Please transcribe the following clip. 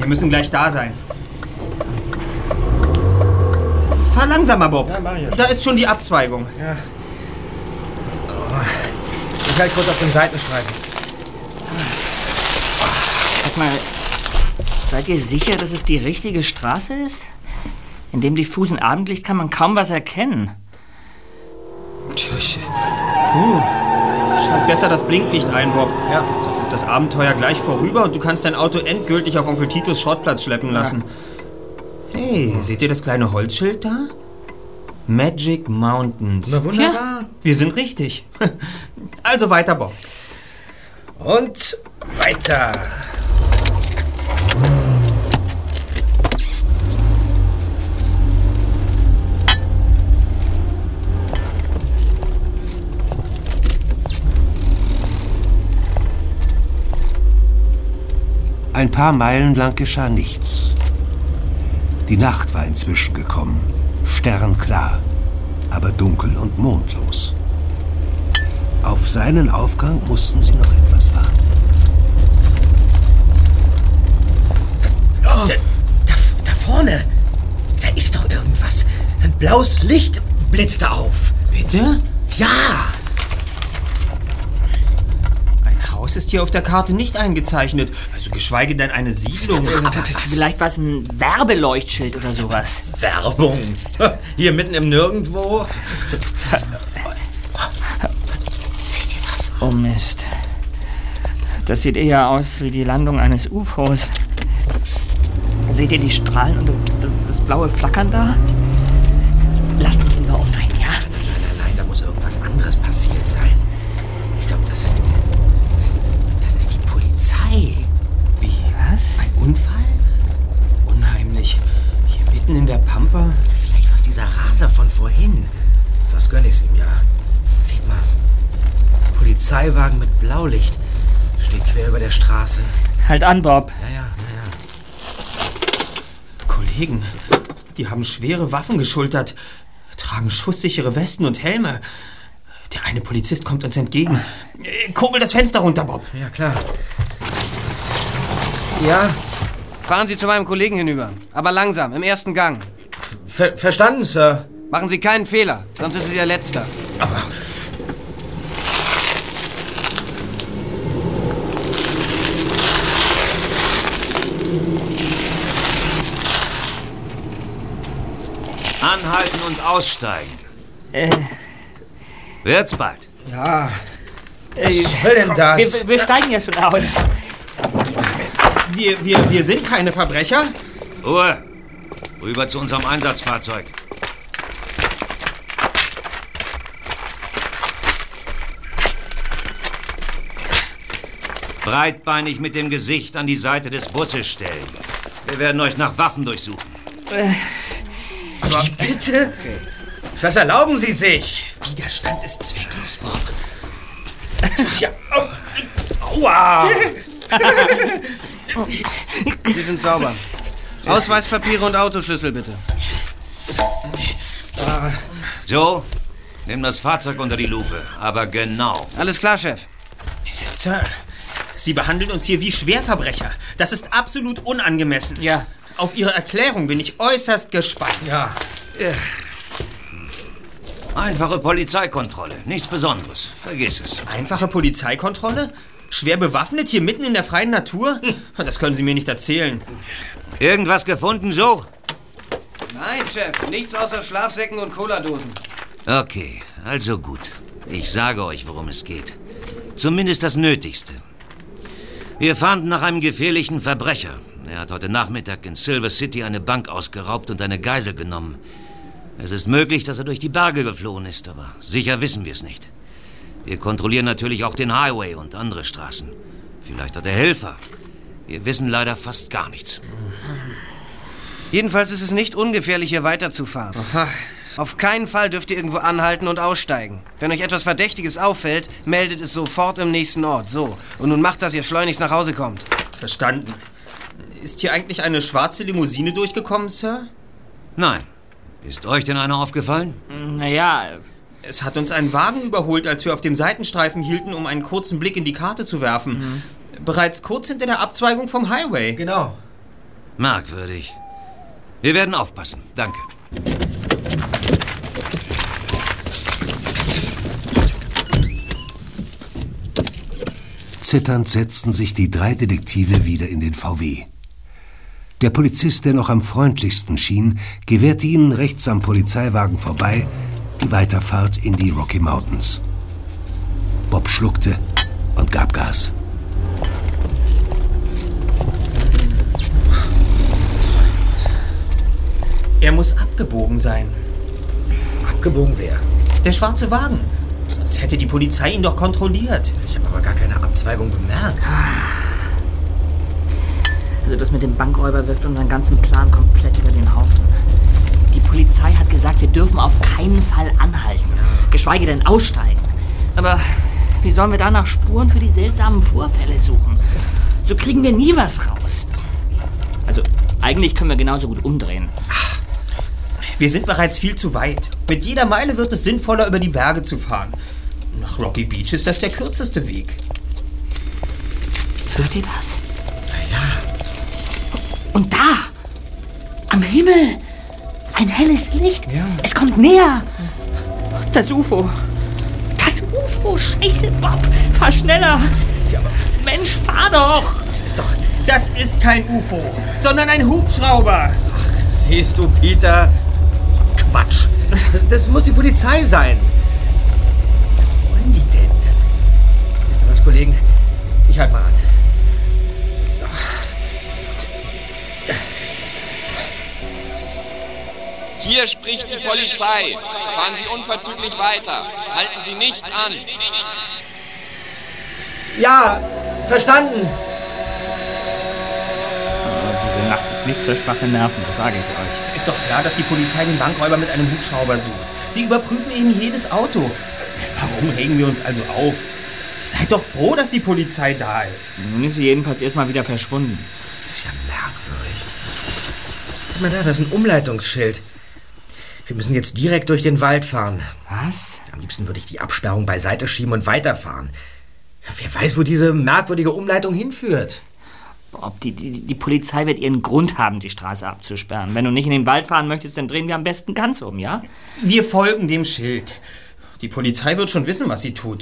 Wir müssen gleich da sein. Fahr langsamer, Bob. Ja, mach ich ja schon. Da ist schon die Abzweigung. Ja. Oh. Ich halt kurz auf dem Seitenstreifen. Sag mal, seid ihr sicher, dass es die richtige Straße ist? In dem diffusen Abendlicht kann man kaum was erkennen. Schalt besser das Blinklicht ein, Bob. Ja. Sonst ist das Abenteuer gleich vorüber und du kannst dein Auto endgültig auf Onkel Titos Schrottplatz schleppen lassen. Ja. Hey, seht ihr das kleine Holzschild da? Magic Mountains. Na wunderbar. Ja. Wir sind richtig. Also weiter, Bob. Und weiter. Ein paar Meilen lang geschah nichts. Die Nacht war inzwischen gekommen, sternklar, aber dunkel und mondlos. Auf seinen Aufgang mussten sie noch etwas warten. Oh, da vorne, da ist doch irgendwas. Ein blaues Licht blitzte auf. Bitte? Ja! Ein Haus ist hier auf der Karte nicht eingezeichnet, also geschweige denn eine Siedlung. Vielleicht war es ein Werbeleuchtschild oder sowas. Werbung. Hier mitten im Nirgendwo. Seht ihr das? Oh Mist. Das sieht eher aus wie die Landung eines UFOs. Seht ihr die Strahlen und das blaue Flackern da? Lasst uns lieber umdrehen, ja? Nein, da muss irgendwas anderes passiert sein. Ich glaube, das ist die Polizei. Wie? Was? Ein Unfall? Unheimlich. Hier mitten in der Pampa? Vielleicht war es dieser Raser von vorhin. Was gönn ich's ihm ja. Seht mal. Polizeiwagen mit Blaulicht. Steht quer über der Straße. Halt an, Bob. Ja. Kollegen, die haben schwere Waffen geschultert, tragen schusssichere Westen und Helme. Der eine Polizist kommt uns entgegen. Kurbel das Fenster runter, Bob. Ja, klar. Ja, Fahren Sie zu meinem Kollegen hinüber. Aber langsam, im ersten Gang. verstanden, Sir. Machen Sie keinen Fehler, sonst ist es Ihr letzter. Aber Anhalten und aussteigen. Wird's bald. ja, was soll denn das? Wir steigen ja schon aus. Wir sind keine Verbrecher. Ruhe. Rüber zu unserem Einsatzfahrzeug. Breitbeinig mit dem Gesicht an die Seite des Busses stellen. Wir werden euch nach Waffen durchsuchen. Wie bitte? Okay. Was erlauben Sie sich? Widerstand ist zwecklos, Bob. Das ist ja... Aua! Sie sind sauber. Ausweispapiere und Autoschlüssel, bitte. Joe, nimm das Fahrzeug unter die Lupe. Aber genau. Alles klar, Chef. Sir, Sie behandeln uns hier wie Schwerverbrecher. Das ist absolut unangemessen. Ja. Auf Ihre Erklärung bin ich äußerst gespannt. Ja. Einfache Polizeikontrolle. Nichts Besonderes. Vergiss es. Einfache Polizeikontrolle? Schwer bewaffnet hier mitten in der freien Natur? Das können Sie mir nicht erzählen. Irgendwas gefunden, Joe? Nein, Chef. Nichts außer Schlafsäcken und Cola-Dosen. Okay, also gut. Ich sage euch, worum es geht. Zumindest das Nötigste. Wir fahnden nach einem gefährlichen Verbrecher. Er hat heute Nachmittag in Silver City eine Bank ausgeraubt und eine Geisel genommen. Es ist möglich, dass er durch die Berge geflohen ist, aber sicher wissen wir es nicht. Wir kontrollieren natürlich auch den Highway und andere Straßen. Vielleicht hat er Helfer. Wir wissen leider fast gar nichts. Jedenfalls ist es nicht ungefährlich, hier weiterzufahren. Aha. Auf keinen Fall dürft ihr irgendwo anhalten und aussteigen. Wenn euch etwas Verdächtiges auffällt, meldet es sofort im nächsten Ort. So. Und nun macht, dass ihr schleunigst nach Hause kommt. Verstanden. Ist hier eigentlich eine schwarze Limousine durchgekommen, Sir? Nein. Ist euch denn einer aufgefallen? Naja, Es hat uns ein Wagen überholt, als wir auf dem Seitenstreifen hielten, um einen kurzen Blick in die Karte zu werfen. Bereits kurz hinter der Abzweigung vom Highway. Genau. Merkwürdig. Wir werden aufpassen. Danke. Zitternd setzten sich die 3 Detektive wieder in den VW. Der Polizist, der noch am freundlichsten schien, gewährte ihnen rechts am Polizeiwagen vorbei die Weiterfahrt in die Rocky Mountains. Bob schluckte und gab Gas. Er muss abgebogen sein. Abgebogen wer? Der schwarze Wagen. Sonst hätte die Polizei ihn doch kontrolliert. Ich habe aber gar keine Abzweigung bemerkt. Also das mit dem Bankräuber wirft unseren ganzen Plan komplett über den Haufen. Die Polizei hat gesagt, wir dürfen auf keinen Fall anhalten. Geschweige denn aussteigen. Aber wie sollen wir da nach Spuren für die seltsamen Vorfälle suchen? So kriegen wir nie was raus. Also eigentlich können wir genauso gut umdrehen. Wir sind bereits viel zu weit. Mit jeder Meile wird es sinnvoller, über die Berge zu fahren. Nach Rocky Beach ist das der kürzeste Weg. Hört ihr das? Ja. Und da, am Himmel, ein helles Licht. Ja. Es kommt näher. Das UFO. Das UFO. Scheiße, Bob. Fahr schneller. Ja, aber Mensch, fahr doch. Das ist kein UFO, sondern ein Hubschrauber. Siehst du, Peter? Quatsch. Das muss die Polizei sein. Was wollen die denn? Wisst ihr was, Kollegen? Ich halt mal an. Hier spricht die Polizei. Fahren Sie unverzüglich weiter. Halten Sie nicht an. Ja, verstanden. Diese Nacht ist nichts für schwache Nerven, das sage ich euch. Ist doch klar, dass die Polizei den Bankräuber mit einem Hubschrauber sucht. Sie überprüfen eben jedes Auto. Warum regen wir uns also auf? Seid doch froh, dass die Polizei da ist. Nun ist sie jedenfalls erstmal wieder verschwunden. Das ist ja merkwürdig. Guck mal da, das ist ein Umleitungsschild. Wir müssen jetzt direkt durch den Wald fahren. Was? Am liebsten würde ich die Absperrung beiseite schieben und weiterfahren. Ja, wer weiß, wo diese merkwürdige Umleitung hinführt. Bob, die Polizei wird ihren Grund haben, die Straße abzusperren. Wenn du nicht in den Wald fahren möchtest, dann drehen wir am besten ganz um, ja? Wir folgen dem Schild. Die Polizei wird schon wissen, was sie tut.